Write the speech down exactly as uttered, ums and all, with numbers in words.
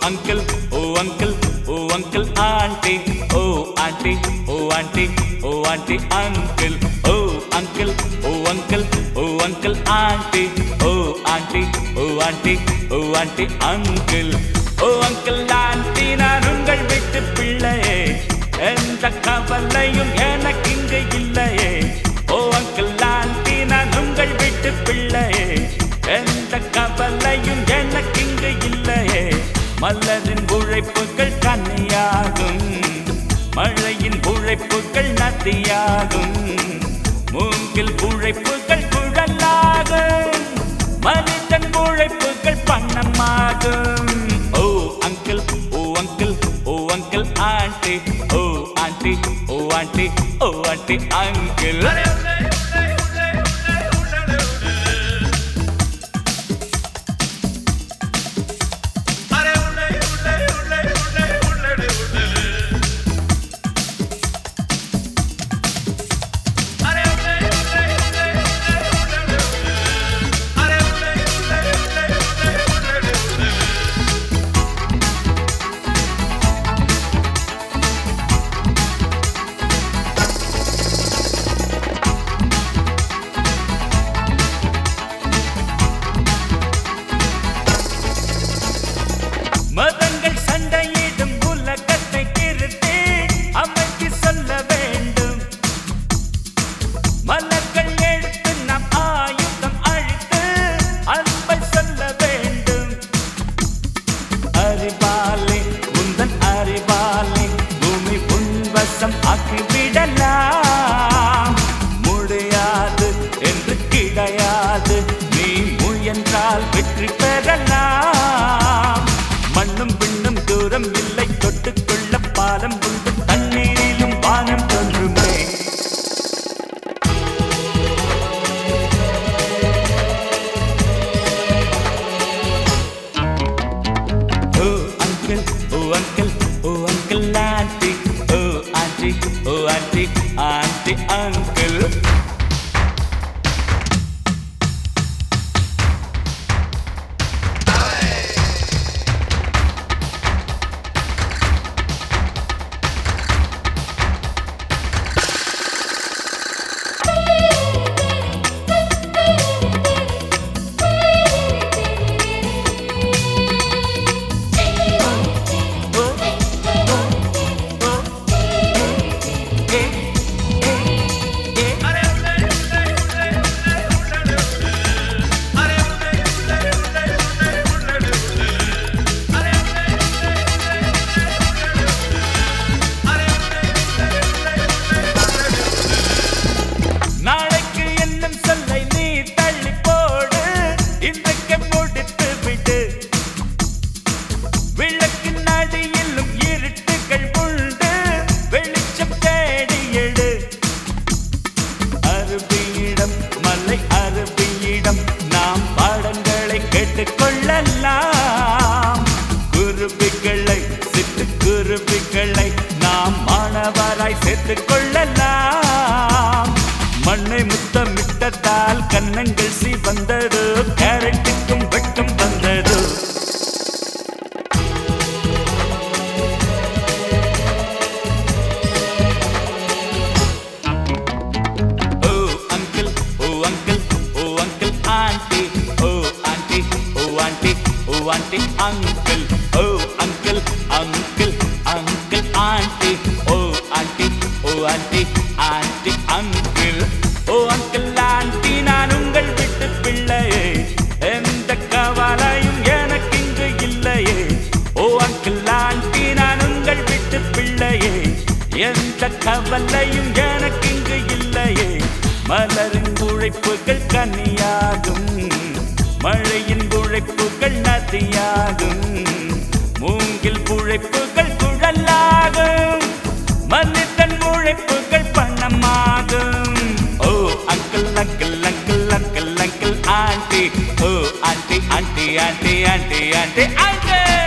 uncle, oh uncle, oh uncle, auntie, oh auntie, oh auntie, oh auntie, uncle, oh uncle, oh uncle, oh uncle, auntie, oh auntie, oh auntie, oh auntie, uncle, oh uncle, auntie, நான் உங்கள் வீட்டு பிள்ளையே, எந்த கவலையும் எனக்கு இங்கு இல்லையே. ஓ uncle aunty, நான் உங்கள் வீட்டு பிள்ளையே, எந்த கவலையும் எனக்கு இங்கு இல்லையே. மலரின் உழைப்புகள் கன்னியாகும், மழையின் உழைப்புகள் நதியாகும், மூங்கில் உழைப்புகள் குழலாகும், மனிதன் உழைப்புகள் பணமாகும். ஓ அங்கிள், ஓ அங்கிள், ஓ அங்கிள் ஆண்டி, ஓ ஆண்டி, ஓ ஆண்டி, ஓ ஆண்டி, அங்கிள். மதங்கள் சண்டையிடும் உலகத்தை திருத்தி அமைதி சொல்ல வேண்டும். மலர்கள் எடுத்து நம் ஆயுதம் அழித்து அன்பை சொல்ல வேண்டும். அறிவாலே உந்தன் அறிவாலே பூமி உன்வசம் ஆக்கிவிடலாம். முடியாது என்று கிடையாது, நீ முயன்றால் வெற்றி பெறலாம். மண்ணும் பின்னும் தூரம் இல்லை, தொட்டுக்கொள்ள பாலம் உண்டு, தண்ணீரிலும் வானம் தோன்றுமே. ஓ அங்கிள், ஓ அங்கிள், ஓ அங்கிள் ஆண்டி, ஓ ஆண்டி, ஓ ஆண்டி, ஆண்டி அங்கிள். நாளைக்கு என்னும் சொல்லை நீ தள்ளி போடு, இன்றைக்கு முடித்து விடு. விளக்கின் அடியிலும் இருட்டுகள் உண்டு, வெளிச்சம் தேடி எடு. அருவியிடம் மலை அருவியிடம் நாம் பாடங்களை கேட்டுக்கொள்ளலாம். குருவிகளை சிட்டு குருவிகளை நாம் மாணவராய் சேர்த்துக் கொள்ளலாம். மண்ணை முத்தமிட்டதால் கன்னங்கள் சி வந்தது, கேரட்டுக்கும் வெட்கம் வந்தது. ஓ அங்கிள், ஓ அங்கிள், ஓ அங்கிள் ஆண்டி, ஓ ஆண்டி, ஓ ஆண்டி, ஓ ஆண்டி அங்கிள். ஓ அங்கிள், அங்கிள், அங்கிள் ஆண்டி, ஓ ஆண்டி, ஓ ஆண்டி, ஆண்டி அங்கிள். ஓ அங்கிள் ஆண்டி, நான் உங்கள் வீட்டு பிள்ளையே, எந்த கவலையும் எனக்கு இங்கு இல்லையே. ஓ அங்கிள் ஆண்டி, நான் உங்கள் வீட்டு பிள்ளையே, எந்த கவலையும் எனக்கு இங்கு இல்லையே. மலரின் உழைப்புகள் கன்னியாகும், மழையின் உழைப்புகள் நதியாகும், மூங்கில் உழைப்புகள் குழலாகும், மனிதன் உழைப்புகள் பணமாகும். ஓ uncle, uncle, uncle, uncle, uncle aunty, ஓ aunty, aunty, aunty, aunty, aunty, aunty.